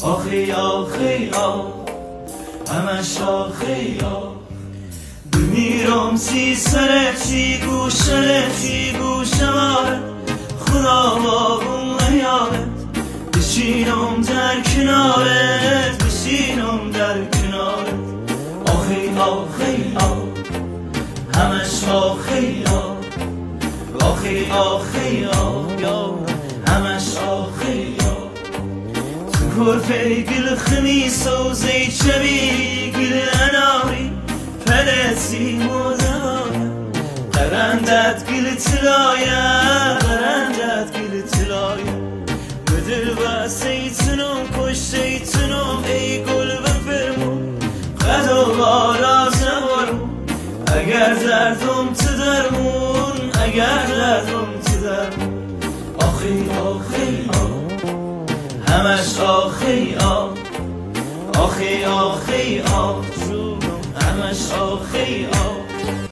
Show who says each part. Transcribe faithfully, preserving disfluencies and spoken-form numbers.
Speaker 1: آخی آخی آخ همش آخی آخ بمیرم سی سره سی گوشه سی گوشه ماره خدا باقون نیارد بشینم در کنارت بشینم در کنارت آخی آخی آخ همش آخی آخ آخی آخی آخ همش آخی آخ کرفه گل خمیس و زیت شبی گل اناری پلسی موزایا قرندت گل تلایا قرندت گل تلایا بدل و سیتنم کشتیتنم ای گل بفرمون قد و باراز نبارم اگر دردم تو درمون اگر دردم تو درمون آخی آخی آخ همش آخی آخ آخی آخی آخ همش آخی آخ